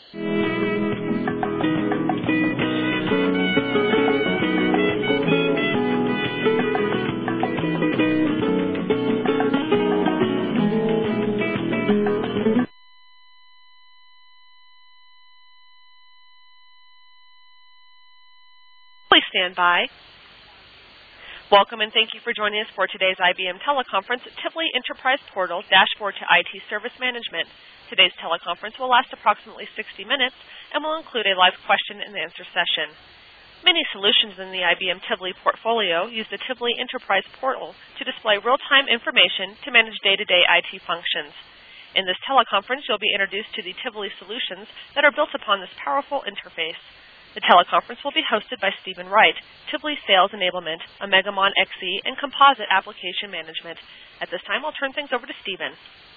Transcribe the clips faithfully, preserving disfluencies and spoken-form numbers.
Please stand by. Welcome and thank you for joining us for today's I B M teleconference, Tivoli Enterprise Portal Dashboard to I T Service Management. Today's teleconference will last approximately sixty minutes and will include a live question and answer session. Many solutions in the I B M Tivoli portfolio use the Tivoli Enterprise Portal to display real-time information to manage day-to-day I T functions. In this teleconference, you'll be introduced to the Tivoli solutions that are built upon this powerful interface. The teleconference will be hosted by Stephen Wright, Tivoli Sales Enablement, Omegamon X E, and Composite Application Management. At this time, I'll turn things over to Stephen.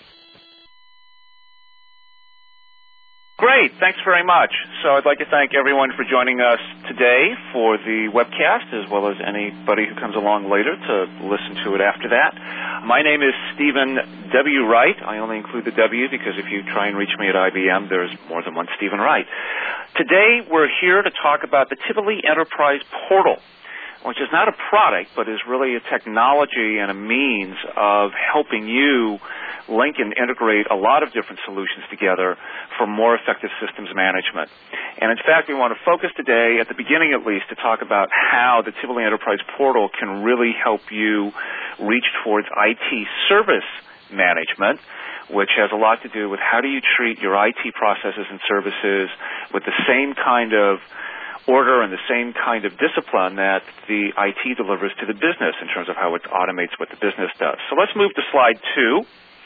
Great. Thanks very much. So I'd like to thank everyone for joining us today for the webcast, as well as anybody who comes along later to listen to it after that. My name is Stephen W. Wright. I only include the W because if you try and reach me at I B M, there's more than one Stephen Wright. Today, we're here to talk about the Tivoli Enterprise Portal, which is not a product, but is really a technology and a means of helping you link and integrate a lot of different solutions together for more effective systems management. And in fact, we want to focus today, at the beginning at least, to talk about how the Tivoli Enterprise Portal can really help you reach towards I T service management, which has a lot to do with how do you treat your I T processes and services with the same kind of order and the same kind of discipline that the I T delivers to the business in terms of how it automates what the business does. So let's move to slide two.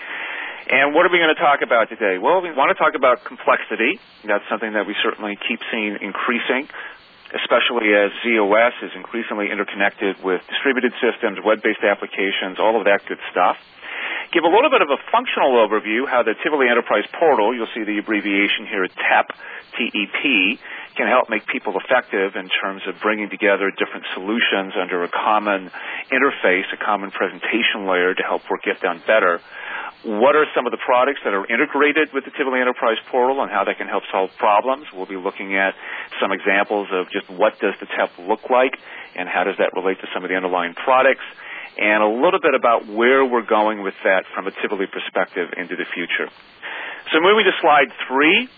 And what are we going to talk about today? Well, we want to talk about complexity. That's something that we certainly keep seeing increasing, especially as Z O S is increasingly interconnected with distributed systems, web-based applications, all of that good stuff. Give a little bit of a functional overview, how the Tivoli Enterprise Portal, you'll see the abbreviation here, T E P, T E P, can help make people effective in terms of bringing together different solutions under a common interface, a common presentation layer to help work get done better. What are some of the products that are integrated with the Tivoli Enterprise Portal and how they can help solve problems? We'll be looking at some examples of just what does the T E P look like and how does that relate to some of the underlying products, and a little bit about where we're going with that from a Tivoli perspective into the future. So moving to slide three,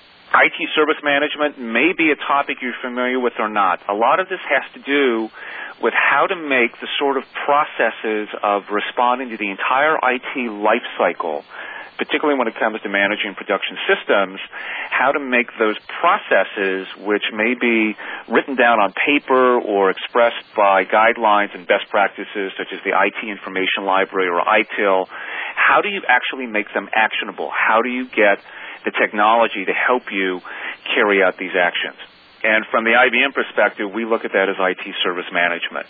I T service management may be a topic you're familiar with or not. A lot of this has to do with how to make the sort of processes of responding to the entire I T life cycle, particularly when it comes to managing production systems, how to make those processes, which may be written down on paper or expressed by guidelines and best practices such as the I T Information Library or I T I L, how do you actually make them actionable? How do you get the technology to help you carry out these actions? And from the I B M perspective, we look at that as I T service management.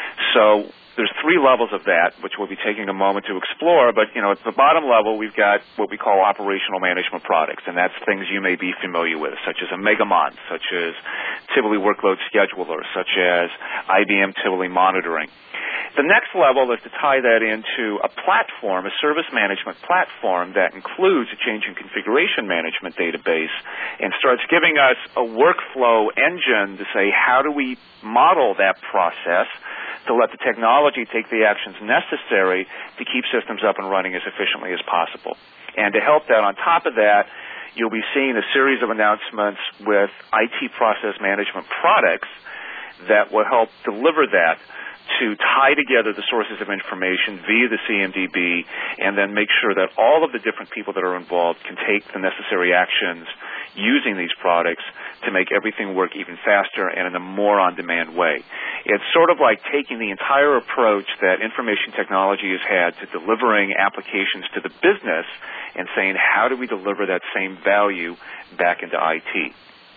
So there's three levels of that, which we'll be taking a moment to explore. But, you know, at the bottom level, we've got what we call operational management products, and that's things you may be familiar with, such as Omegamon, such as Tivoli Workload Scheduler, such as I B M Tivoli Monitoring. The next level is to tie that into a platform, a service management platform that includes a change in configuration management database and starts giving us a workflow engine to say how do we model that process to let the technology take the actions necessary to keep systems up and running as efficiently as possible. And to help that, on top of that, you'll be seeing a series of announcements with I T process management products that will help deliver that to tie together the sources of information via the C M D B and then make sure that all of the different people that are involved can take the necessary actions using these products to make everything work even faster and in a more on-demand way. It's sort of like taking the entire approach that information technology has had to delivering applications to the business and saying, how do we deliver that same value back into I T?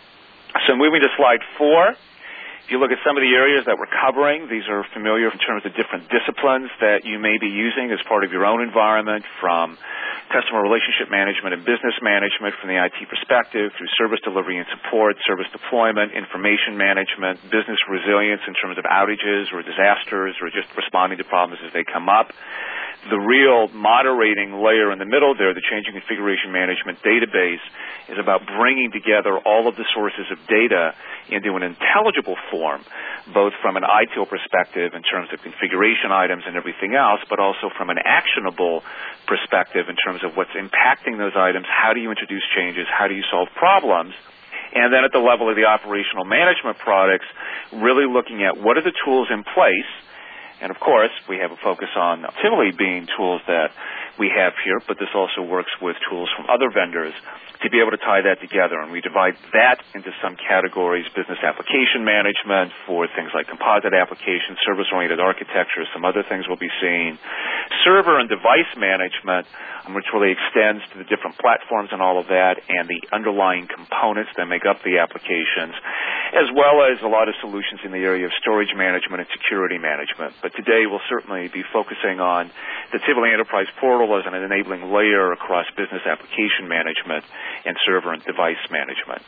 So moving to slide four. If you look at some of the areas that we're covering, these are familiar in terms of different disciplines that you may be using as part of your own environment, from customer relationship management and business management from the I T perspective, through service delivery and support, service deployment, information management, business resilience in terms of outages or disasters or just responding to problems as they come up. The real moderating layer in the middle there, the change in configuration management database, is about bringing together all of the sources of data into an intelligible form, both from an I T I L perspective in terms of configuration items and everything else, but also from an actionable perspective in terms of what's impacting those items, how do you introduce changes, how do you solve problems. And then at the level of the operational management products, really looking at what are the tools in place. And, of course, we have a focus on Tivoli being tools that we have here, but this also works with tools from other vendors to be able to tie that together. And we divide that into some categories: business application management for things like composite applications, service-oriented architecture, some other things we'll be seeing, server and device management, which really extends to the different platforms and all of that, and the underlying components that make up the applications, as well as a lot of solutions in the area of storage management and security management. But today we'll certainly be focusing on the Tivoli Enterprise Portal as an enabling layer across business application management and server and device management.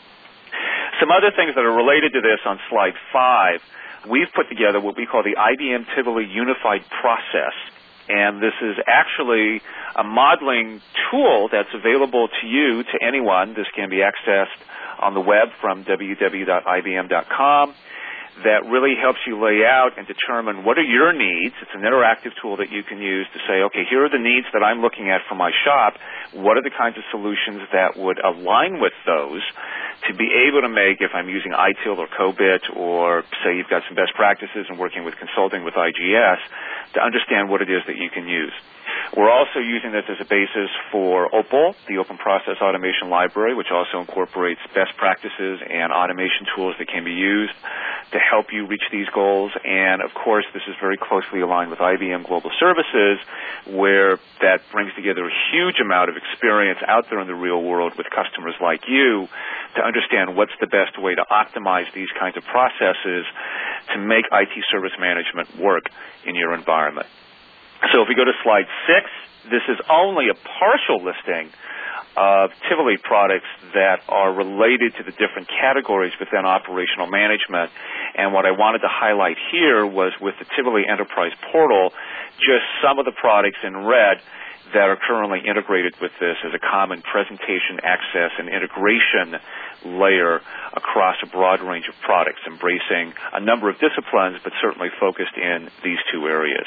Some other things that are related to this on slide five, we've put together what we call the I B M Tivoli Unified Process. And this is actually a modeling tool that's available to you, to anyone. This can be accessed on the web from w w w dot i b m dot com. That really helps you lay out and determine what are your needs. It's an interactive tool that you can use to say, okay, here are the needs that I'm looking at for my shop. What are the kinds of solutions that would align with those to be able to make, if I'm using I T I L or COBIT, or say you've got some best practices and working with consulting with I G S, to understand what it is that you can use. We're also using this as a basis for OPAL, the Open Process Automation Library, which also incorporates best practices and automation tools that can be used to help you reach these goals. And, of course, this is very closely aligned with I B M Global Services, where that brings together a huge amount of experience out there in the real world with customers like you to understand what's the best way to optimize these kinds of processes to make I T service management work in your environment. So if we go to slide six, this is only a partial listing of Tivoli products that are related to the different categories within operational management. And what I wanted to highlight here was with the Tivoli Enterprise Portal, just some of the products in red that are currently integrated with this as a common presentation, access, and integration layer across a broad range of products, embracing a number of disciplines, but certainly focused in these two areas.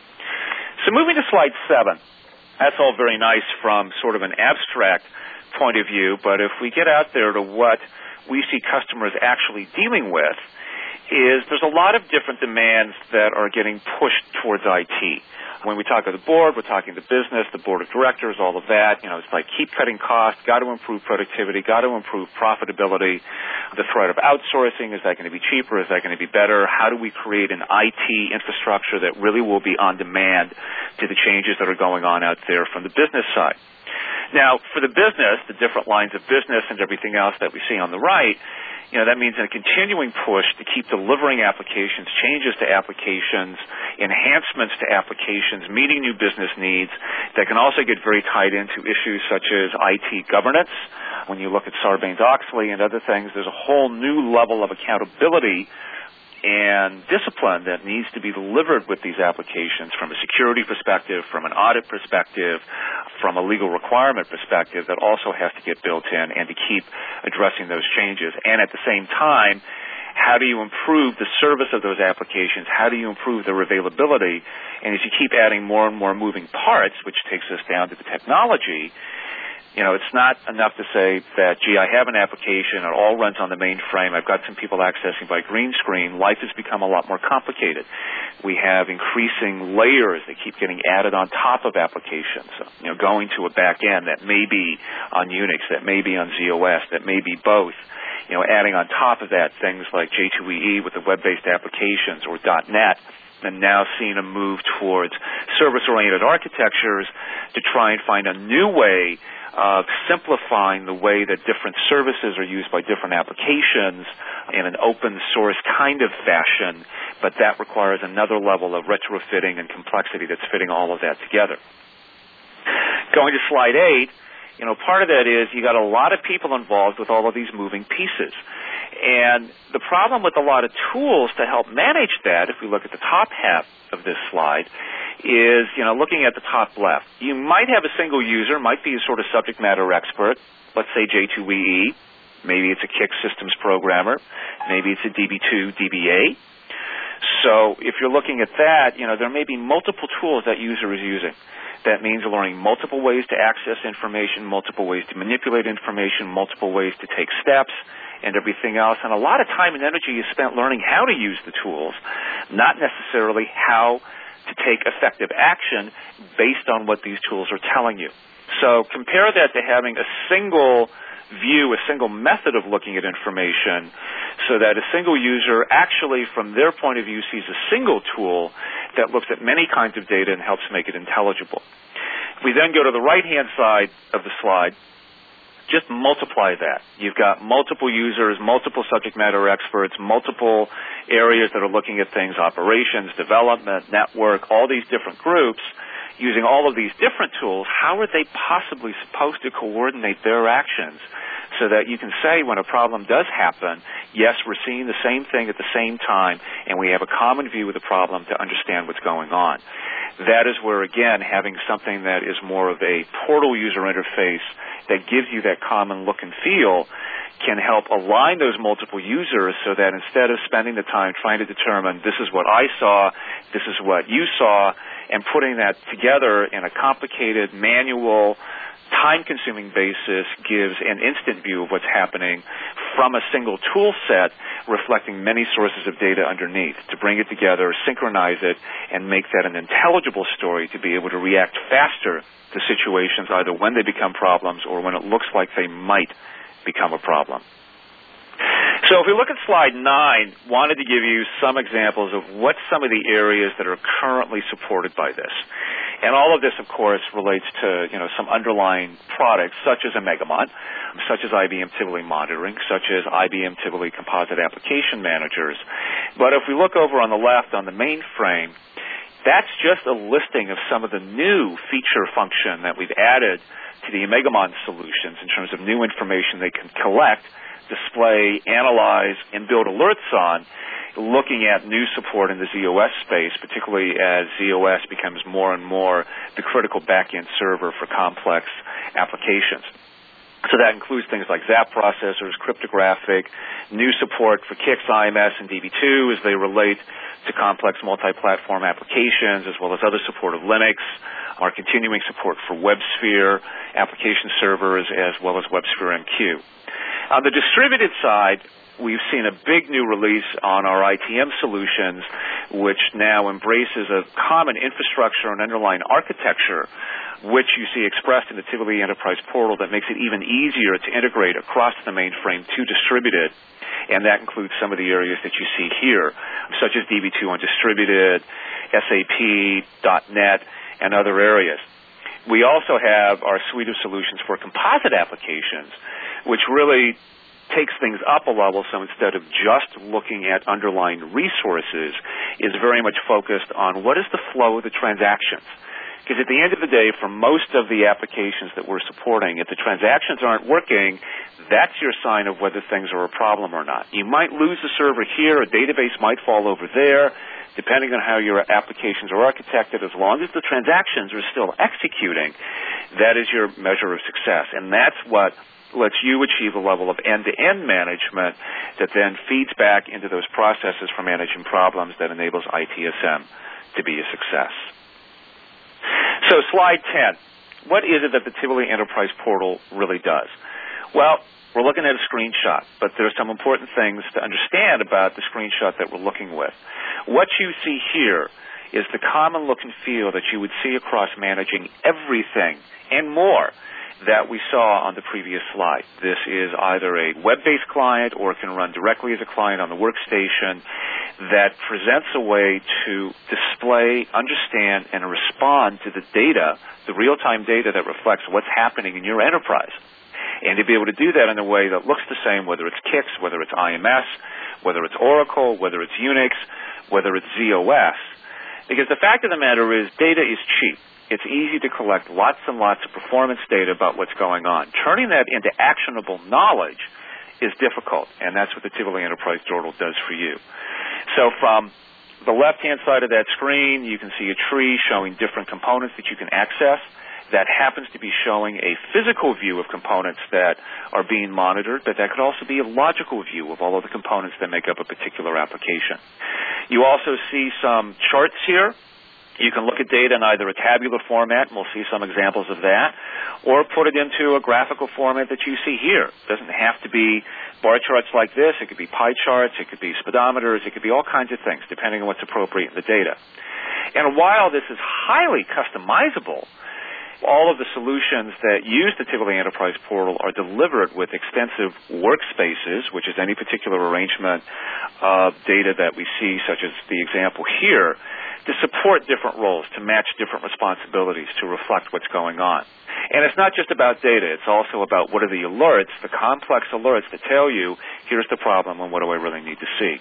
So moving to slide seven, that's all very nice from sort of an abstract point of view, but if we get out there to what we see customers actually dealing with, is there's a lot of different demands that are getting pushed towards I T. When we talk to the board, we're talking to business, the board of directors, all of that. You know, it's like keep cutting costs, got to improve productivity, got to improve profitability. The threat of outsourcing, is that going to be cheaper? Is that going to be better? How do we create an I T infrastructure that really will be on demand to the changes that are going on out there from the business side? Now, for the business, the different lines of business and everything else that we see on the right, you know, that means a continuing push to keep delivering applications, changes to applications, enhancements to applications, meeting new business needs that can also get very tied into issues such as I T governance. When you look at Sarbanes-Oxley and other things, there's a whole new level of accountability and discipline that needs to be delivered with these applications from a security perspective, from an audit perspective, from a legal requirement perspective that also has to get built in and to keep addressing those changes. And at the same time, how do you improve the service of those applications? How do you improve their availability? And as you keep adding more and more moving parts, which takes us down to the technology, you know, it's not enough to say that, gee, I have an application, it all runs on the mainframe, I've got some people accessing by green screen. Life has become a lot more complicated. We have increasing layers that keep getting added on top of applications, you know, going to a back end that may be on Unix, that may be on Z O S, that may be both. You know, adding on top of that things like J two E E with the web-based applications or .NET, and now seeing a move towards service-oriented architectures to try and find a new way of simplifying the way that different services are used by different applications in an open source kind of fashion, but that requires another level of retrofitting and complexity that's fitting all of that together. Going to slide eight, you know, part of that is you got a lot of people involved with all of these moving pieces. And the problem with a lot of tools to help manage that, if we look at the top half of this slide, is, you know, looking at the top left. You might have a single user, might be a sort of subject matter expert, let's say J two E E. Maybe it's a K I C systems programmer. Maybe it's a D B two D B A. So if you're looking at that, you know, there may be multiple tools that user is using. That means learning multiple ways to access information, multiple ways to manipulate information, multiple ways to take steps, and everything else. And a lot of time and energy is spent learning how to use the tools, not necessarily how to take effective action based on what these tools are telling you. So compare that to having a single view, a single method of looking at information, so that a single user actually, from their point of view, sees a single tool that looks at many kinds of data and helps make it intelligible. If we then go to the right-hand side of the slide, just multiply that. You've got multiple users, multiple subject matter experts, multiple areas that are looking at things, operations, development, network, all these different groups. Using all of these different tools, how are they possibly supposed to coordinate their actions so that you can say when a problem does happen, yes, we're seeing the same thing at the same time, and we have a common view of the problem to understand what's going on. That is where, again, having something that is more of a portal user interface that gives you that common look and feel can help align those multiple users so that instead of spending the time trying to determine this is what I saw, this is what you saw, and putting that together in a complicated, manual, time-consuming basis gives an instant view of what's happening from a single tool set reflecting many sources of data underneath to bring it together, synchronize it, and make that an intelligible story to be able to react faster to situations either when they become problems or when it looks like they might become a problem. So if we look at slide nine, wanted to give you some examples of what some of the areas that are currently supported by this. And all of this, of course, relates to, you know, some underlying products such as Emegamon, such as I B M Tivoli Monitoring, such as I B M Tivoli Composite Application Managers. But if we look over on the left on the mainframe, that's just a listing of some of the new feature function that we've added to the Emegamon solutions in terms of new information they can collect, display, analyze, and build alerts on, looking at new support in the Z O S space, particularly as Z O S becomes more and more the critical back-end server for complex applications. So that includes things like ZAP processors, cryptographic, new support for K I C, I M S, and D B two as they relate to complex multi-platform applications, as well as other support of Linux, our continuing support for WebSphere application servers, as well as WebSphere M Q. On the distributed side, we've seen a big new release on our I T M solutions, which now embraces a common infrastructure and underlying architecture, which you see expressed in the Tivoli Enterprise Portal that makes it even easier to integrate across the mainframe to distributed. And that includes some of the areas that you see here, such as D B two on distributed, S A P, .NET, and other areas. We also have our suite of solutions for composite applications, which really takes things up a level, so instead of just looking at underlying resources, is very much focused on what is the flow of the transactions. Because at the end of the day, for most of the applications that we're supporting, if the transactions aren't working, that's your sign of whether things are a problem or not. You might lose a server here, a database might fall over there, depending on how your applications are architected. As long as the transactions are still executing, that is your measure of success. And that's what lets you achieve a level of end-to-end management that then feeds back into those processes for managing problems that enables I T S M to be a success. So slide ten, what is it that the Tivoli Enterprise Portal really does? Well, we're looking at a screenshot, but there are some important things to understand about the screenshot that we're looking with. What you see here is the common look and feel that you would see across managing everything and more that we saw on the previous slide. This is either a web-based client or it can run directly as a client on the workstation that presents a way to display, understand, and respond to the data, the real-time data that reflects what's happening in your enterprise. And to be able to do that in a way that looks the same, whether it's K I C, whether it's I M S, whether it's Oracle, whether it's Unix, whether it's Z O S. Because the fact of the matter is data is cheap. it's easy to collect lots and lots of performance data about what's going on. Turning that into actionable knowledge is difficult, and that's what the Tivoli Enterprise Portal does for you. So from the left-hand side of that screen, you can see a tree showing different components that you can access. That happens to be showing a physical view of components that are being monitored, but that could also be a logical view of all of the components that make up a particular application. You also see some charts here. You can look at data in either a tabular format, and we'll see some examples of that, or put it into a graphical format that you see here. It doesn't have to be bar charts like this. It could be pie charts. It could be speedometers. It could be all kinds of things, depending on what's appropriate in the data. And while this is highly customizable, all of the solutions that use the Tivoli Enterprise Portal are delivered with extensive workspaces, which is any particular arrangement of data that we see, such as the example here, to support different roles, to match different responsibilities, to reflect what's going on. And it's not just about data. It's also about what are the alerts, the complex alerts that tell you, here's the problem and what do I really need to see.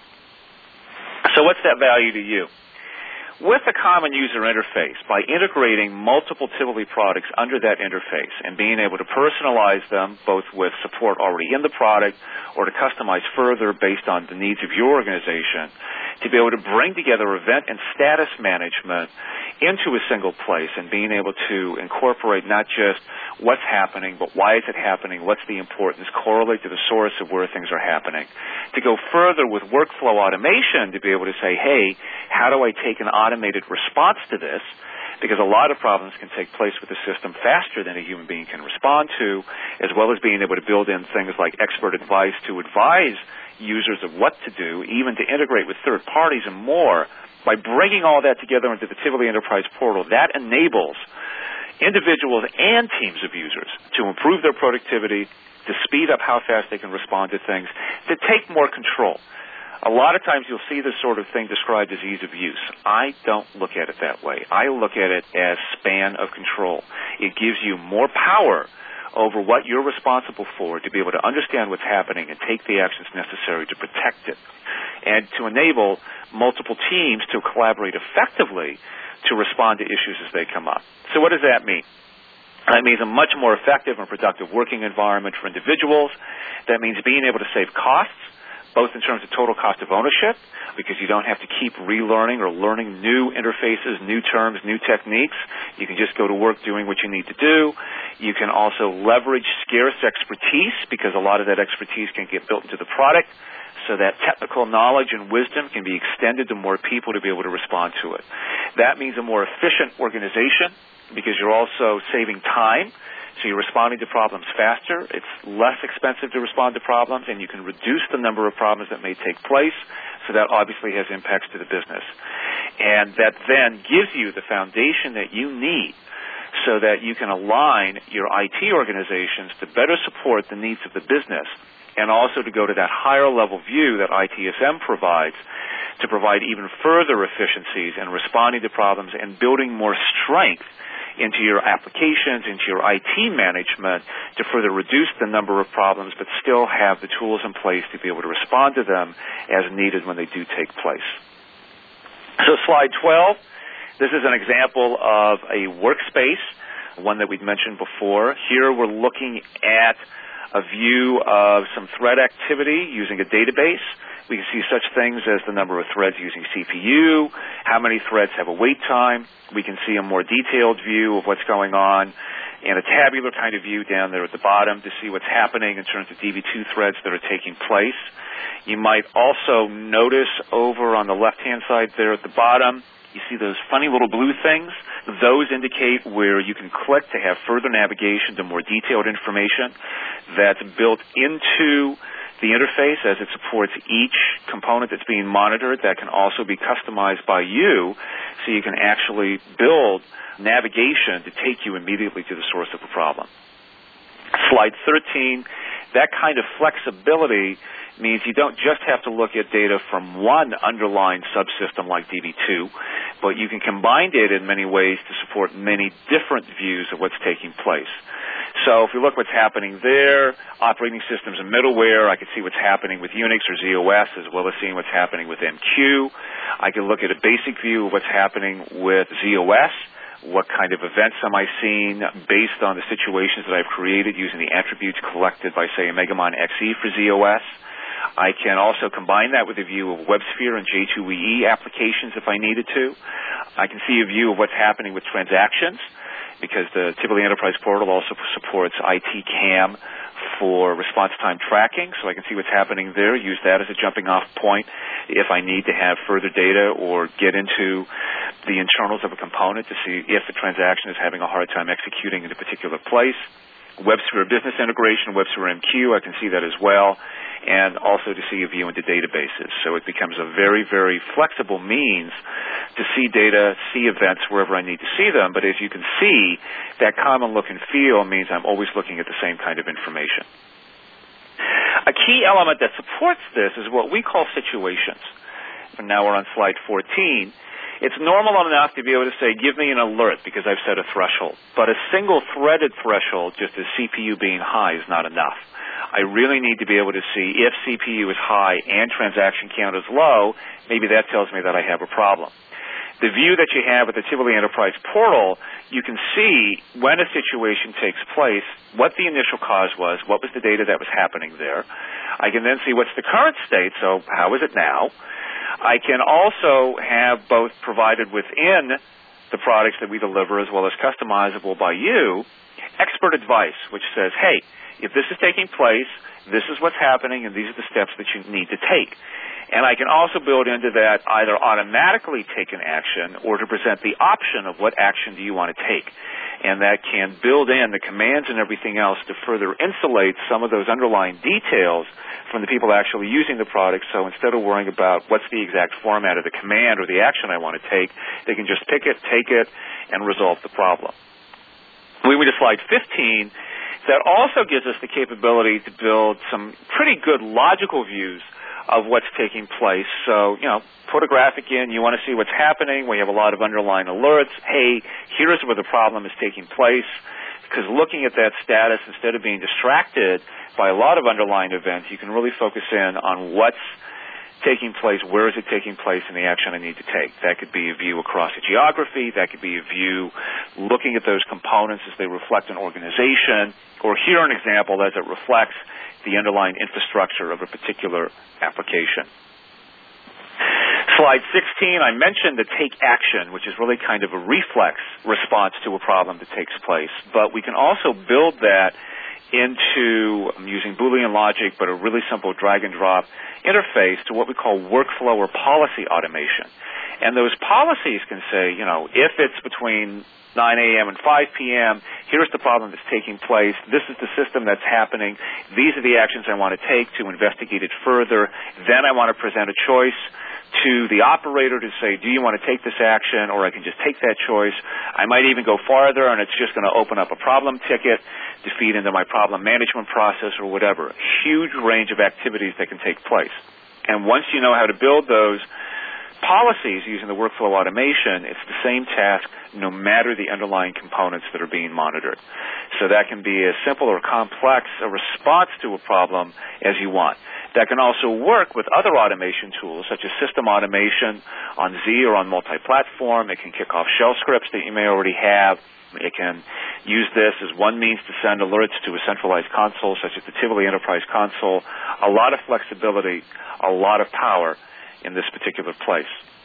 So what's that value to you? With a common user interface, by integrating multiple Tivoli products under that interface and being able to personalize them, both with support already in the product or to customize further based on the needs of your organization, to be able to bring together event and status management into a single place and being able to incorporate not just what's happening, but why is it happening, what's the importance, correlate to the source of where things are happening. To go further with workflow automation, to be able to say, hey, how do I take an automated response to this? Because a lot of problems can take place with the system faster than a human being can respond to, as well as being able to build in things like expert advice to advise users of what to do, even to integrate with third parties and more. By bringing all that together into the Tivoli Enterprise Portal, that enables individuals and teams of users to improve their productivity, to speed up how fast they can respond to things, to take more control. A lot of times you'll see this sort of thing described as ease of use. I don't look at it that way. I look at it as span of control. It gives you more power over what you're responsible for to be able to understand what's happening and take the actions necessary to protect it, and to enable multiple teams to collaborate effectively to respond to issues as they come up. So what does that mean? That means a much more effective and productive working environment for individuals. That means being able to save costs, both in terms of total cost of ownership, because you don't have to keep relearning or learning new interfaces, new terms, new techniques. You can just go to work doing what you need to do. You can also leverage scarce expertise, because a lot of that expertise can get built into the product, so that technical knowledge and wisdom can be extended to more people to be able to respond to it. That means a more efficient organization, because you're also saving time. So you're responding to problems faster. It's less expensive to respond to problems, and you can reduce the number of problems that may take place. So that obviously has impacts to the business. And that then gives you the foundation that you need so that you can align your I T organizations to better support the needs of the business, and also to go to that higher level view that I T S M provides to provide even further efficiencies in responding to problems and building more strength into your applications, into your I T management, to further reduce the number of problems, but still have the tools in place to be able to respond to them as needed when they do take place. So slide twelve, this is an example of a workspace, one that we'd mentioned before. Here we're looking at a view of some thread activity using a database. We can see such things as the number of threads using C P U, how many threads have a wait time. We can see a more detailed view of what's going on, and a tabular kind of view down there at the bottom to see what's happening in terms of D B two threads that are taking place. You might also notice over on the left-hand side there at the bottom, you see those funny little blue things. Those indicate where you can click to have further navigation to more detailed information that's built into the interface as it supports each component that's being monitored. That can also be customized by you, so you can actually build navigation to take you immediately to the source of the problem. Slide thirteen, that kind of flexibility means you don't just have to look at data from one underlying subsystem like D B two, but you can combine data in many ways to support many different views of what's taking place. So if we look what's happening there, operating systems and middleware, I can see what's happening with Unix or Z O S, as well as seeing what's happening with M Q. I can look at a basic view of what's happening with Z O S, What kind of events am I seeing based on the situations that I've created using the attributes collected by, say, Megamon X E for Z O S. I can also combine that with a view of WebSphere and J two E E applications if I needed to. I can see a view of what's happening with transactions, because the Tivoli Enterprise Portal also supports I T CAM for response time tracking, so I can see what's happening there, use that as a jumping off point if I need to have further data or get into the internals of a component to see if a transaction is having a hard time executing in a particular place. WebSphere business integration, WebSphere M Q, I can see that as well, and also to see a view into databases. So it becomes a very, very flexible means to see data, see events wherever I need to see them, but as you can see, that common look and feel means I'm always looking at the same kind of information. A key element that supports this is what we call situations. And now we're on slide fourteen. It's normal enough to be able to say, give me an alert because I've set a threshold. But a single-threaded threshold, just as C P U being high, is not enough. I really need to be able to see if C P U is high and transaction count is low, maybe that tells me that I have a problem. The view that you have with the Tivoli Enterprise Portal, you can see when a situation takes place, what the initial cause was, what was the data that was happening there. I can then see what's the current state, so how is it now? I can also have both provided within the products that we deliver as well as customizable by you, expert advice, which says, hey, if this is taking place, this is what's happening, and these are the steps that you need to take. And I can also build into that either automatically take an action or to present the option of what action do you want to take. And that can build in the commands and everything else to further insulate some of those underlying details from the people actually using the product. So instead of worrying about what's the exact format of the command or the action I want to take, they can just pick it, take it, and resolve the problem. Moving to slide fifteen, that also gives us the capability to build some pretty good logical views of what's taking place. So, you know, put a graphic in, you want to see what's happening, we have a lot of underlying alerts. Hey, here's where the problem is taking place. Because looking at that status, instead of being distracted by a lot of underlying events, you can really focus in on what's taking place, where is it taking place, and the action I need to take. That could be a view across a geography, that could be a view looking at those components as they reflect an organization, or here an example as it reflects the underlying infrastructure of a particular application. Slide sixteen, I mentioned the take action, which is really kind of a reflex response to a problem that takes place. But we can also build that into um, using Boolean logic, but a really simple drag and drop interface to what we call workflow or policy automation. And those policies can say, you know, if it's between nine a.m. and five p.m., here's the problem that's taking place, this is the system that's happening, these are the actions I want to take to investigate it further, then I want to present a choice to the operator to say, do you want to take this action, or I can just take that choice. I might even go farther, and it's just going to open up a problem ticket to feed into my problem management process or whatever. A huge range of activities that can take place. And once you know how to build those policies using the workflow automation, it's the same task no matter the underlying components that are being monitored. So that can be as simple or complex a response to a problem as you want. That can also work with other automation tools, such as system automation on Z or on multi-platform. It can kick off shell scripts that you may already have. It can use this as one means to send alerts to a centralized console, such as the Tivoli Enterprise Console. A lot of flexibility, a lot of power in this particular place.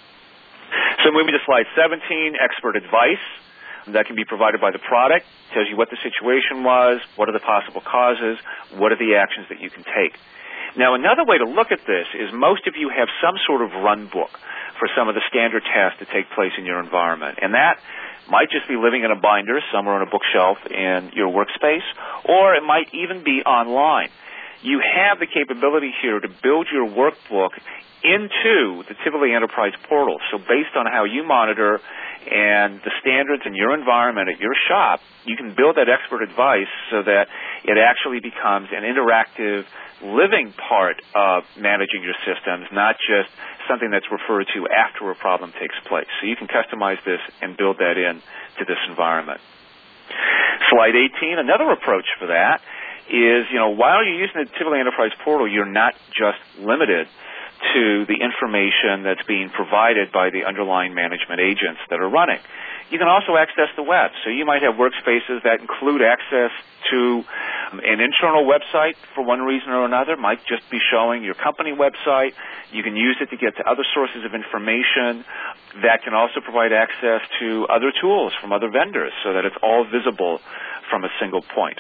So moving to slide seventeen, expert advice. That can be provided by the product. Tells you what the situation was, what are the possible causes, what are the actions that you can take. Now, another way to look at this is most of you have some sort of run book for some of the standard tasks that take place in your environment. And that might just be living in a binder somewhere on a bookshelf in your workspace, or it might even be online. You have the capability here to build your workbook into the Tivoli Enterprise Portal. So based on how you monitor and the standards in your environment at your shop, you can build that expert advice so that it actually becomes an interactive living part of managing your systems, not just something that's referred to after a problem takes place. So you can customize this and build that in to this environment. Slide eighteen, another approach for that is, you know, while you're using the Tivoli Enterprise Portal, you're not just limited to the information that's being provided by the underlying management agents that are running. You can also access the web. So you might have workspaces that include access to an internal website for one reason or another. It might just be showing your company website. You can use it to get to other sources of information. That can also provide access to other tools from other vendors so that it's all visible from a single point.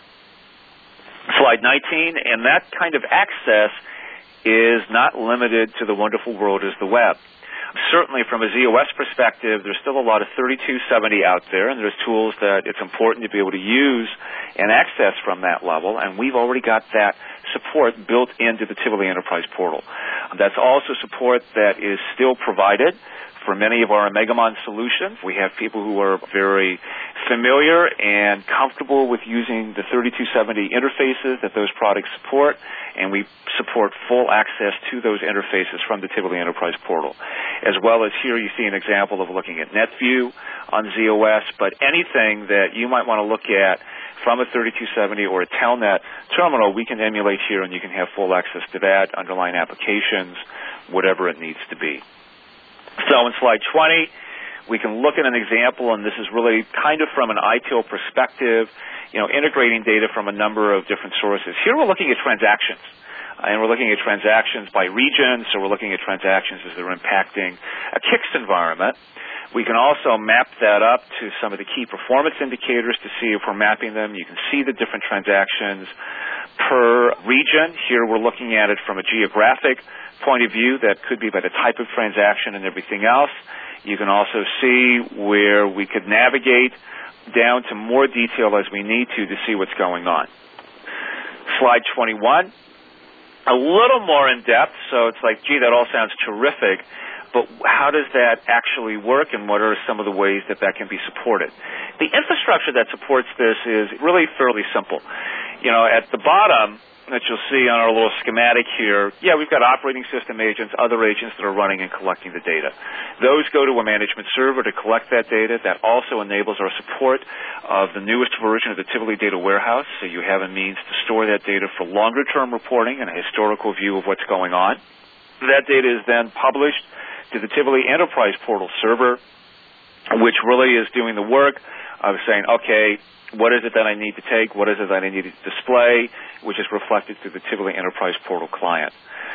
Slide nineteen, and that kind of access is not limited to the wonderful world as the web. Certainly from a Z O S perspective, there's still a lot of thirty-two seventy out there, and there's tools that it's important to be able to use and access from that level, and we've already got that support built into the Tivoli Enterprise Portal. That's also support that is still provided for many of our Omegamon solutions. We have people who are very familiar and comfortable with using the thirty-two seventy interfaces that those products support, and we support full access to those interfaces from the Tivoli Enterprise Portal. As well as here you see an example of looking at NetView on Z O S, but anything that you might want to look at from a thirty-two seventy or a Telnet terminal, we can emulate here, and you can have full access to that, underlying applications, whatever it needs to be. So in slide twenty, we can look at an example, and this is really kind of from an I T I L perspective, you know, integrating data from a number of different sources. Here we're looking at transactions, and we're looking at transactions by region, so we're looking at transactions as they're impacting a K I X environment. We can also map that up to some of the key performance indicators to see if we're mapping them. You can see the different transactions per region. Here we're looking at it from a geographic point of view. That could be by the type of transaction and everything else. You can also see where we could navigate down to more detail as we need to to see what's going on. Slide twenty-one, a little more in depth, so it's like, gee, that all sounds terrific, but how does that actually work, and what are some of the ways that that can be supported? The infrastructure that supports this is really fairly simple. You know, at the bottom that you'll see on our little schematic here, yeah, we've got operating system agents, other agents that are running and collecting the data. Those go to a management server to collect that data. That also enables our support of the newest version of the Tivoli Data Warehouse, so you have a means to store that data for longer-term reporting and a historical view of what's going on. That data is then published to the Tivoli Enterprise Portal server, which really is doing the work of saying, okay, what is it that I need to take? What is it that I need to display? Which is reflected through the Tivoli Enterprise Portal client.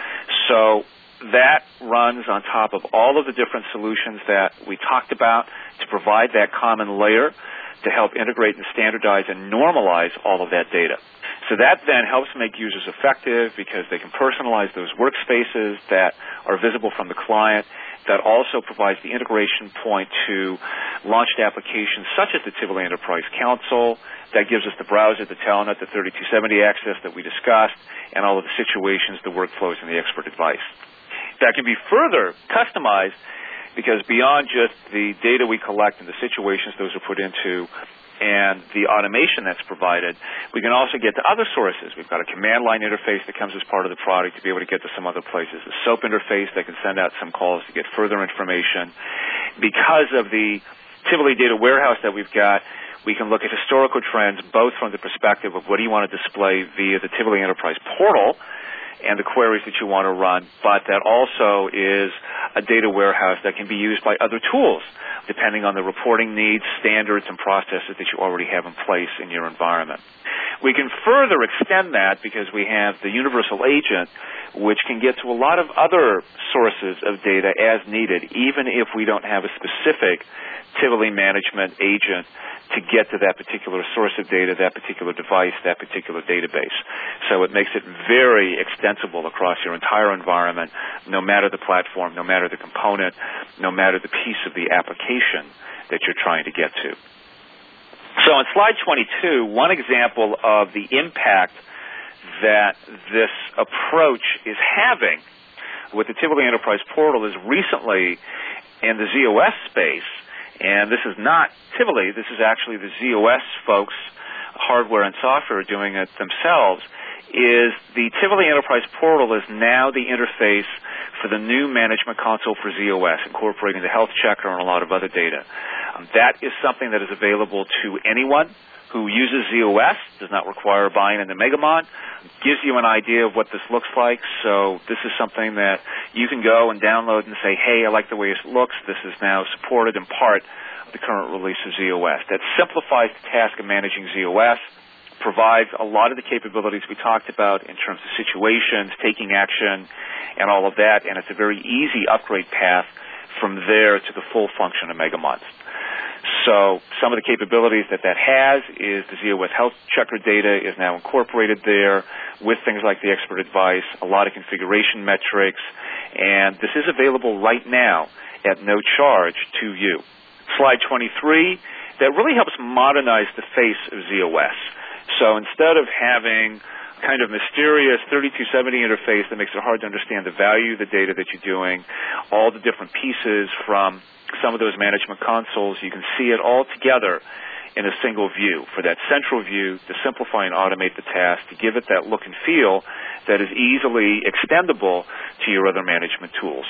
So that runs on top of all of the different solutions that we talked about to provide that common layer to help integrate and standardize and normalize all of that data. So that then helps make users effective because they can personalize those workspaces that are visible from the client. That also provides the integration point to launched applications such as the Tivoli Enterprise Console. That gives us the browser, the Telnet, the thirty-two seventy access that we discussed, and all of the situations, the workflows, and the expert advice. That can be further customized because beyond just the data we collect and the situations those are put into and the automation that's provided, we can also get to other sources. We've got a command line interface that comes as part of the product to be able to get to some other places. A SOAP interface that can send out some calls to get further information. Because of the Tivoli Data Warehouse that we've got, we can look at historical trends both from the perspective of what do you want to display via the Tivoli Enterprise Portal and the queries that you want to run, but that also is a data warehouse that can be used by other tools, depending on the reporting needs, standards, and processes that you already have in place in your environment. We can further extend that because we have the Universal Agent, which can get to a lot of other sources of data as needed, even if we don't have a specific Tivoli management agent to get to that particular source of data, that particular device, that particular database. So it makes it very extensible across your entire environment, no matter the platform, no matter the component, no matter the piece of the application that you're trying to get to. So on slide twenty-two, one example of the impact that this approach is having with the Tivoli Enterprise Portal is recently in the Z O S space. And this is not Tivoli, this is actually the Z O S folks, hardware and software, doing it themselves, is the Tivoli Enterprise Portal is now the interface for the new management console for Z O S, incorporating the health checker and a lot of other data. Um, that is something that is available to anyone who uses Z O S, does not require buying into Megamon, gives you an idea of what this looks like. So this is something that you can go and download and say, hey, I like the way it looks. This is now supported in part of the current release of Z O S. That simplifies the task of managing Z O S, provides a lot of the capabilities we talked about in terms of situations, taking action, and all of that, and it's a very easy upgrade path from there to the full function of Megamon. So some of the capabilities that that has is the Z O S Health Checker data is now incorporated there with things like the expert advice, a lot of configuration metrics, and this is available right now at no charge to you. Slide twenty-three, that really helps modernize the face of Z O S. So instead of having kind of mysterious thirty-two seventy interface that makes it hard to understand the value of the data that you're doing, all the different pieces from some of those management consoles, you can see it all together in a single view. For that central view, to simplify and automate the task, to give it that look and feel that is easily extendable to your other management tools.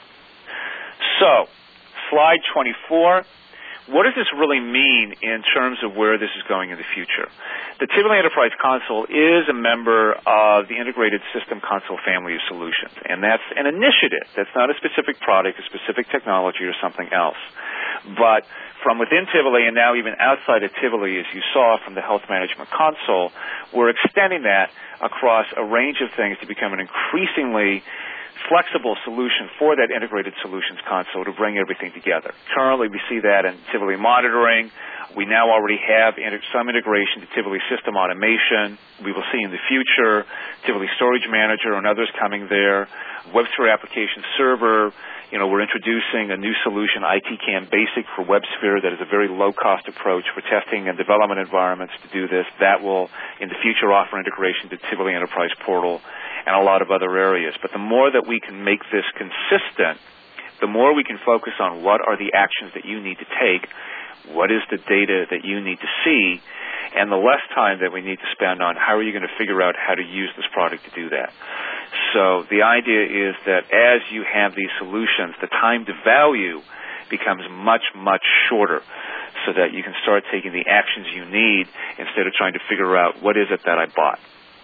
So, slide twenty-four. What does this really mean in terms of where this is going in the future? The Tivoli Enterprise Console is a member of the Integrated System Console family of solutions, and that's an initiative. That's not a specific product, a specific technology, or something else. But from within Tivoli and now even outside of Tivoli, as you saw from the Health Management Console, we're extending that across a range of things to become an increasingly flexible solution for that integrated solutions console to bring everything together. Currently, we see that in Tivoli monitoring. We now already have some integration to Tivoli system automation. We will see in the future Tivoli Storage Manager and others coming there. WebSphere Application Server. You know, we're introducing a new solution, I T C A M Basic for WebSphere, that is a very low-cost approach for testing and development environments to do this. That will, in the future, offer integration to Tivoli Enterprise Portal and a lot of other areas. But the more that we can make this consistent, the more we can focus on what are the actions that you need to take, what is the data that you need to see, and the less time that we need to spend on how are you going to figure out how to use this product to do that. So the idea is that as you have these solutions, the time to value becomes much, much shorter so that you can start taking the actions you need instead of trying to figure out what is it that I bought.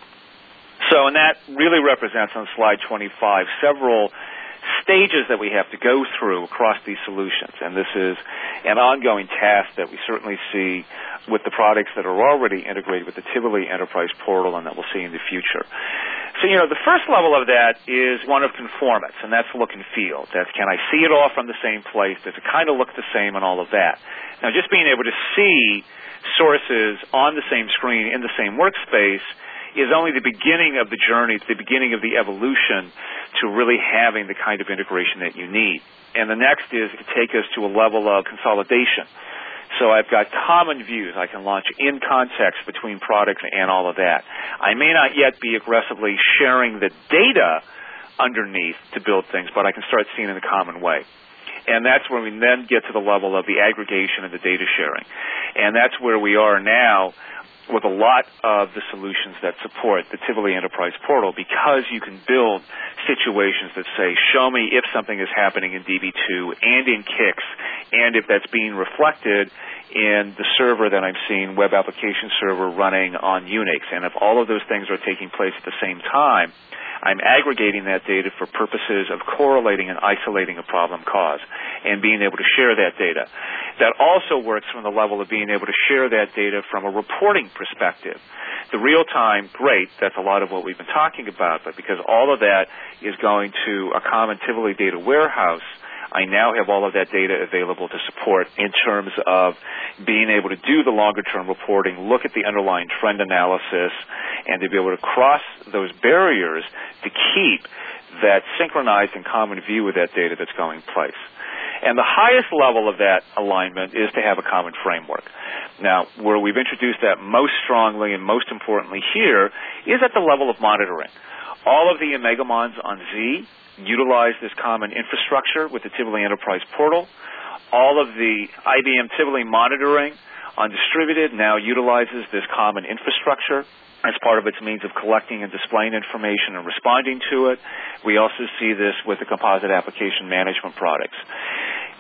So, and that really represents on slide twenty-five several stages that we have to go through across these solutions. And this is an ongoing task that we certainly see with the products that are already integrated with the Tivoli Enterprise Portal and that we'll see in the future. So, you know, the first level of that is one of conformance, and that's look and feel. That's, can I see it all from the same place? Does it kind of look the same and all of that? Now, just being able to see sources on the same screen in the same workspace is only the beginning of the journey, it's the beginning of the evolution to really having the kind of integration that you need. And the next is to take us to a level of consolidation. So I've got common views. I can launch in context between products and all of that. I may not yet be aggressively sharing the data underneath to build things, but I can start seeing it in a common way. And that's where we then get to the level of the aggregation and the data sharing. And that's where we are now with a lot of the solutions that support the Tivoli Enterprise Portal, because you can build situations that say, show me if something is happening in D B two and in K I X, and if that's being reflected in the server that I'm seeing, Web Application Server running on Unix. And if all of those things are taking place at the same time, I'm aggregating that data for purposes of correlating and isolating a problem cause and being able to share that data. That also works from the level of being able to share that data from a reporting perspective. The real-time, great, that's a lot of what we've been talking about, but because all of that is going to a common Tivoli data warehouse, I now have all of that data available to support in terms of being able to do the longer-term reporting, look at the underlying trend analysis, and to be able to cross those barriers to keep that synchronized and common view of that data that's going in place. And the highest level of that alignment is to have a common framework. Now, where we've introduced that most strongly and most importantly here is at the level of monitoring. All of the Megamons on Z utilize this common infrastructure with the Tivoli Enterprise Portal. All of the I B M Tivoli monitoring on distributed now utilizes this common infrastructure as part of its means of collecting and displaying information and responding to it. We also see this with the composite application management products.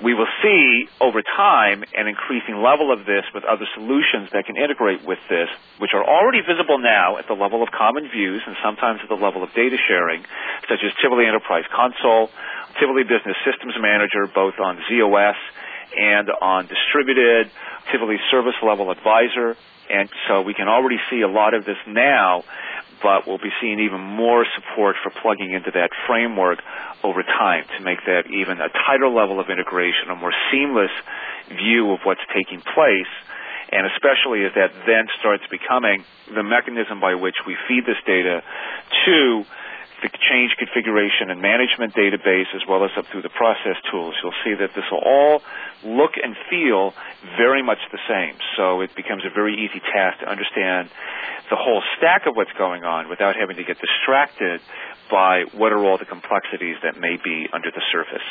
We will see over time an increasing level of this with other solutions that can integrate with this, which are already visible now at the level of common views and sometimes at the level of data sharing, such as Tivoli Enterprise Console, Tivoli Business Systems Manager, both on Z O S and on distributed, Tivoli Service Level Advisor. And so we can already see a lot of this now, but we'll be seeing even more support for plugging into that framework over time to make that even a tighter level of integration, a more seamless view of what's taking place, and especially as that then starts becoming the mechanism by which we feed this data to the change configuration and management database as well as up through the process tools. You'll see that this will all look and feel very much the same. So it becomes a very easy task to understand the whole stack of what's going on without having to get distracted by what are all the complexities that may be under the surface.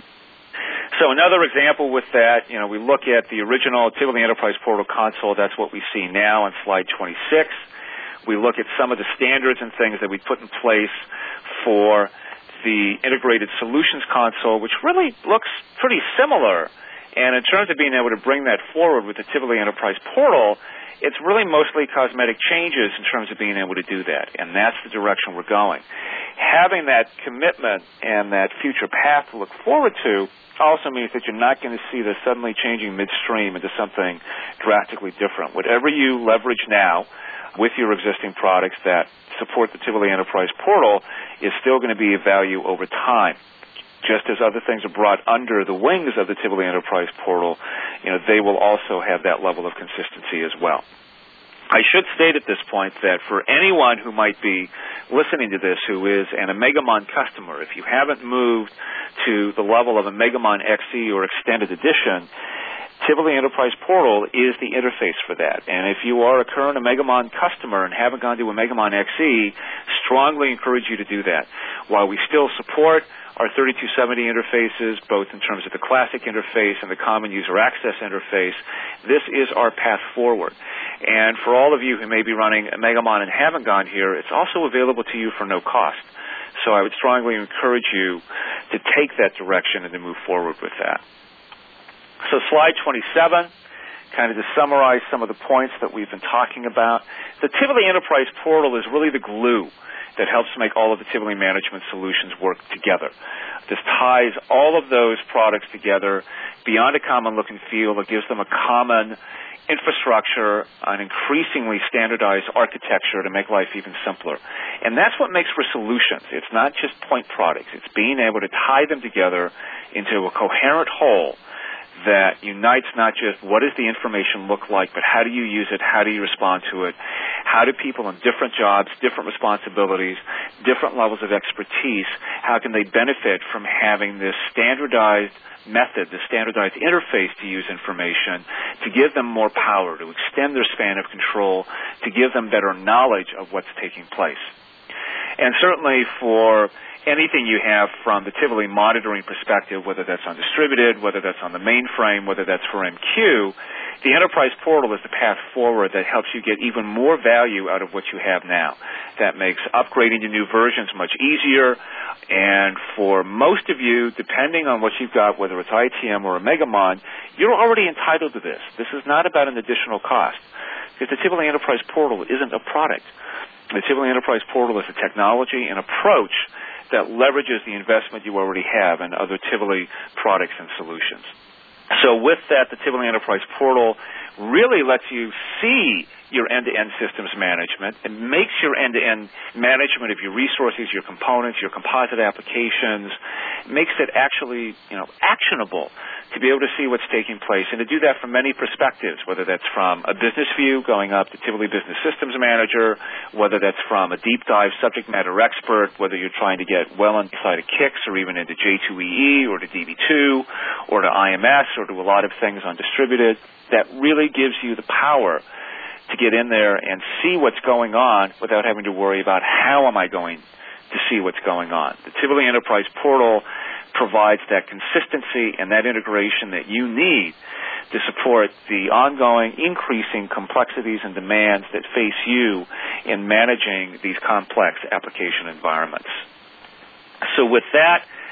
So another example with that, you know, we look at the original Tivoli Enterprise Portal Console. That's what we see now on slide twenty-six. We look at some of the standards and things that we put in place for the Integrated Solutions Console, which really looks pretty similar. And in terms of being able to bring that forward with the Tivoli Enterprise Portal, it's really mostly cosmetic changes in terms of being able to do that. And that's the direction we're going. Having that commitment and that future path to look forward to also means that you're not going to see this suddenly changing midstream into something drastically different. Whatever you leverage now with your existing products that support the Tivoli Enterprise Portal is still going to be of value over time. Just as other things are brought under the wings of the Tivoli Enterprise Portal, you know, they will also have that level of consistency as well. I should state at this point that for anyone who might be listening to this who is an Omegamon customer, if you haven't moved to the level of Omegamon X E or Extended Edition, Tivoli Enterprise Portal is the interface for that. And if you are a current Omegamon customer and haven't gone to Omegamon X E, strongly encourage you to do that. While we still support our thirty-two seventy interfaces, both in terms of the classic interface and the common user access interface, this is our path forward. And for all of you who may be running Omegamon and haven't gone here, it's also available to you for no cost. So I would strongly encourage you to take that direction and to move forward with that. So slide twenty-seven, kind of to summarize some of the points that we've been talking about. The Tivoli Enterprise Portal is really the glue that helps make all of the Tivoli management solutions work together. This ties all of those products together beyond a common look and feel. It gives them a common infrastructure, an increasingly standardized architecture to make life even simpler. And that's what makes for solutions. It's not just point products. It's being able to tie them together into a coherent whole that unites not just what does the information look like, but how do you use it, how do you respond to it, how do people in different jobs, different responsibilities, different levels of expertise, how can they benefit from having this standardized method, the standardized interface to use information, to give them more power, to extend their span of control, to give them better knowledge of what's taking place. And certainly for anything you have from the Tivoli monitoring perspective, whether that's on distributed, whether that's on the mainframe, whether that's for M Q, the Enterprise Portal is the path forward that helps you get even more value out of what you have now. That makes upgrading to new versions much easier. And for most of you, depending on what you've got, whether it's I T M or Omegamon, you're already entitled to this. This is not about an additional cost, because the Tivoli Enterprise Portal isn't a product. The Tivoli Enterprise Portal is a technology and approach that leverages the investment you already have in other Tivoli products and solutions. So with that, the Tivoli Enterprise Portal really lets you see your end-to-end systems management. It makes your end-to-end management of your resources, your components, your composite applications, makes it actually, you know, actionable to be able to see what's taking place and to do that from many perspectives, whether that's from a business view going up to Tivoli Business Systems Manager, whether that's from a deep dive subject matter expert, whether you're trying to get well inside of K I X or even into J two E E or to D B two or to I M S or to a lot of things on distributed. That really gives you the power to get in there and see what's going on without having to worry about how am I going to see what's going on. The Tivoli Enterprise Portal provides that consistency and that integration that you need to support the ongoing increasing complexities and demands that face you in managing these complex application environments. So with that,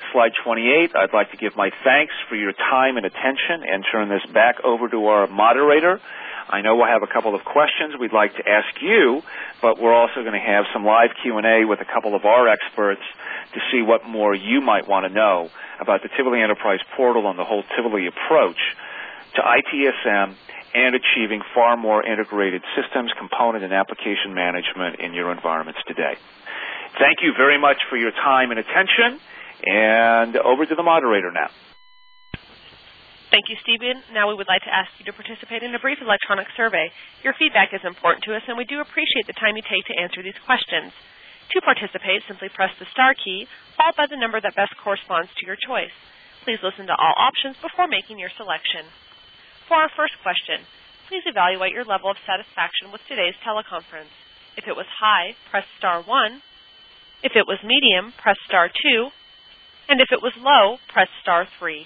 slide twenty-eight, I'd like to give my thanks for your time and attention and turn this back over to our moderator. I know we'll have a couple of questions we'd like to ask you, but we're also going to have some live Q and A with a couple of our experts to see what more you might want to know about the Tivoli Enterprise Portal and the whole Tivoli approach to I T S M and achieving far more integrated systems, component, and application management in your environments today. Thank you very much for your time and attention, and over to the moderator now. Thank you, Stephen. Now we would like to ask you to participate in a brief electronic survey. Your feedback is important to us, and we do appreciate the time you take to answer these questions. To participate, simply press the star key, followed by the number that best corresponds to your choice. Please listen to all options before making your selection. For our first question, please evaluate your level of satisfaction with today's teleconference. If it was high, press star one. If it was medium, press star two. And if it was low, press star three.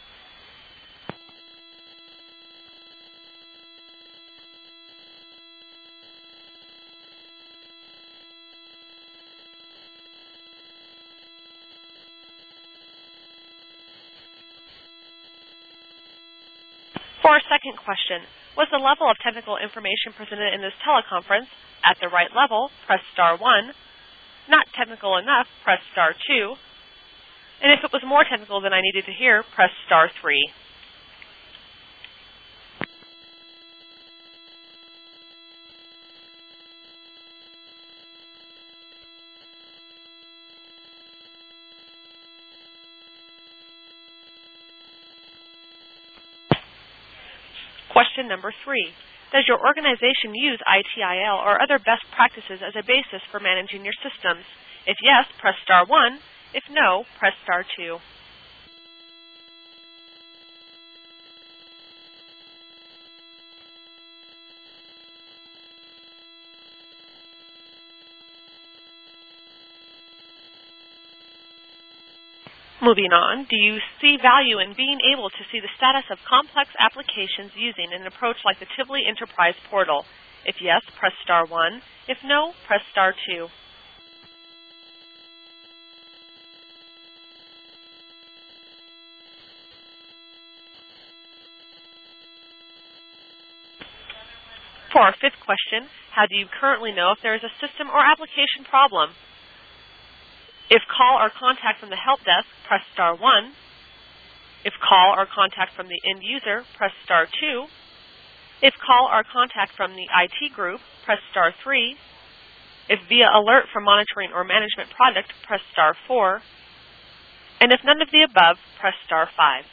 For our second question, was the level of technical information presented in this teleconference at the right level? Press star one. Not technical enough? Press star two. And if it was more technical than I needed to hear, press star three. Question number three. Does your organization use I T I L or other best practices as a basis for managing your systems? If yes, press star one. If no, press star two. Moving on, do you see value in being able to see the status of complex applications using an approach like the Tivoli Enterprise Portal? If yes, press star one. If no, press star two. For our fifth question, how do you currently know if there is a system or application problem? If call or contact from the help desk, press star one. If call or contact from the end user, press star two. If call or contact from the I T group, press star three. If via alert from monitoring or management product, press star four. And if none of the above, press star five.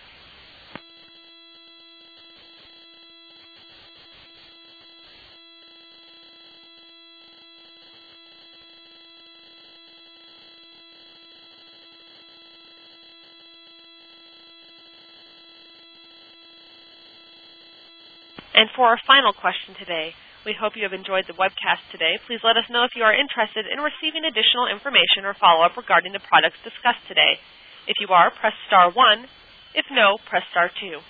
And for our final question today, we hope you have enjoyed the webcast today. Please let us know if you are interested in receiving additional information or follow-up regarding the products discussed today. If you are, press star one. If no, press star two.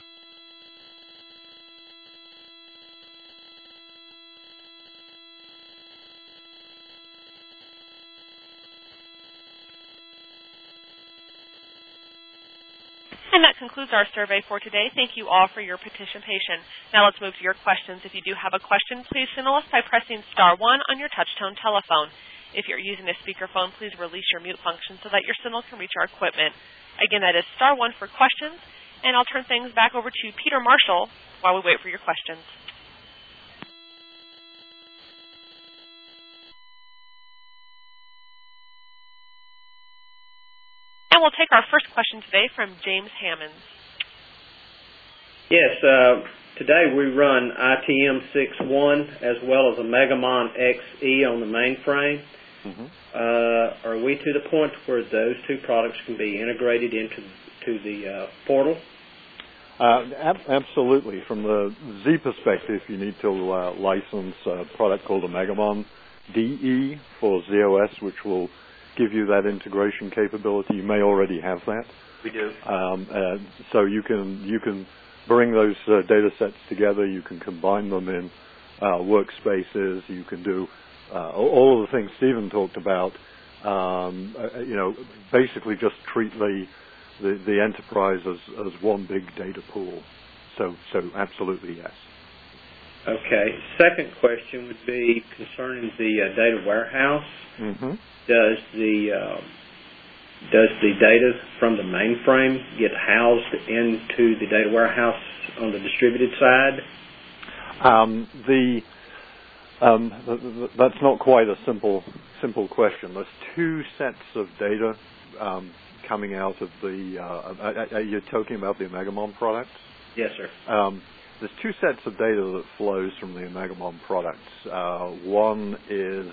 And that concludes our survey for today. Thank you all for your participation. Now let's move to your questions. If you do have a question, please signal us by pressing star one on your touch-tone telephone. If you're using a speakerphone, please release your mute function so that your signal can reach our equipment. Again, that is star one for questions. And I'll turn things back over to Peter Marshall while we wait for your questions. And we'll take our first question today from James Hammonds. Yes, uh, today we run I T M six one as well as a Megamon X E on the mainframe. Mm-hmm. uh, are we to the point where those two products can be integrated into to the uh, portal? Uh, ab- absolutely. From the Z perspective, you need to uh, license a product called a Megamon D E for Z O S, which will give you that integration capability. You may already have that. We do. Um, uh, so you can you can bring those uh, data sets together. You can combine them in uh, workspaces. You can do uh, all of the things Stephen talked about um, uh, you know, basically just treat the the, the enterprise as, as one big data pool. So, so absolutely yes. Okay. Second question would be concerning the uh, data warehouse. Mm-hmm. Does the uh, does the data from the mainframe get housed into the data warehouse on the distributed side? Um, the um, th- th- that's not quite a simple simple question. There's two sets of data um, coming out of the. Uh, are you talking about the Omegamon products? Yes, sir. Um, there's two sets of data that flows from the Omegamon products. Uh, one is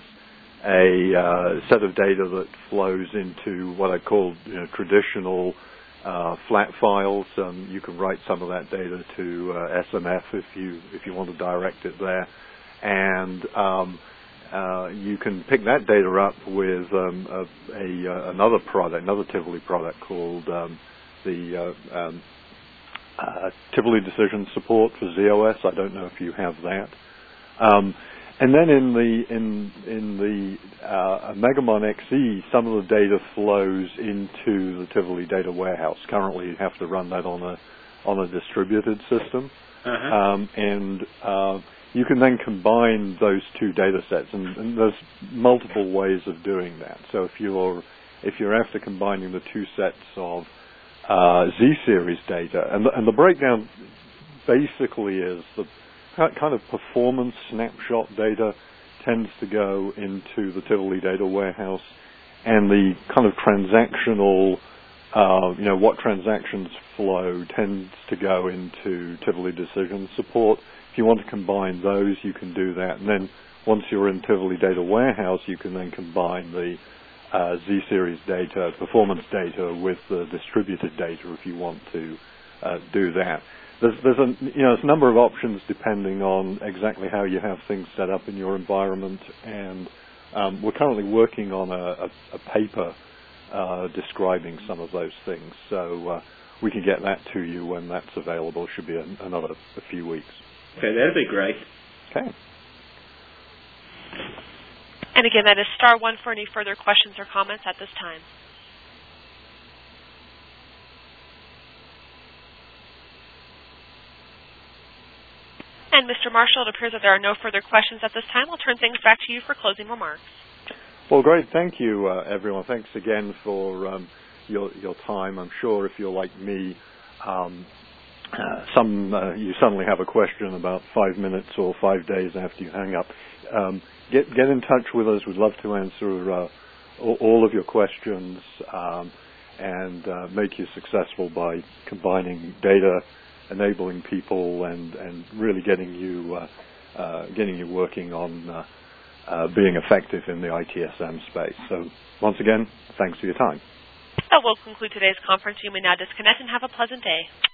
a uh, set of data that flows into what I call you know, traditional uh, flat files. Um, you can write some of that data to uh, S M F if you if you want to direct it there, and um, uh, you can pick that data up with um, a, a, uh, another product, another Tivoli product called um, the uh, um, uh, Tivoli Decision Support for Z O S. I don't know if you have that. Um, And then in the in in the uh, Omegamon X E, some of the data flows into the Tivoli data warehouse. Currently, you have to run that on a on a distributed system, uh-huh. um, and uh, you can then combine those two data sets. And, and there's multiple ways of doing that. So if you're if you're after combining the two sets of uh, Z-series data, and the, and the breakdown basically is the kind of performance snapshot data tends to go into the Tivoli data warehouse, and the kind of transactional, uh, you know, what transactions flow tends to go into Tivoli Decision Support. If you want to combine those, you can do that. And then once you're in Tivoli data warehouse, you can then combine the uh, Z-series data, performance data, with the distributed data if you want to uh, do that. There's, there's a you know there's a number of options depending on exactly how you have things set up in your environment, and um, we're currently working on a, a, a paper uh, describing some of those things. So uh, we can get that to you when that's available. Should be a, another a few weeks. Okay, that'd be great. Okay. And again, that is star one for any further questions or comments at this time. And Mister Marshall, it appears that there are no further questions at this time. I'll turn things back to you for closing remarks. Well, great. Thank you, uh, everyone. Thanks again for um, your your time. I'm sure if you're like me, um, uh, some uh, you suddenly have a question about five minutes or five days after you hang up. Um, get get in touch with us. We'd love to answer uh, all, all of your questions um, and uh, make you successful by combining data, enabling people, and, and really getting you uh, uh, getting you working on uh, uh, being effective in the I T S M space. So once again, thanks for your time. That will conclude today's conference. You may now disconnect and have a pleasant day.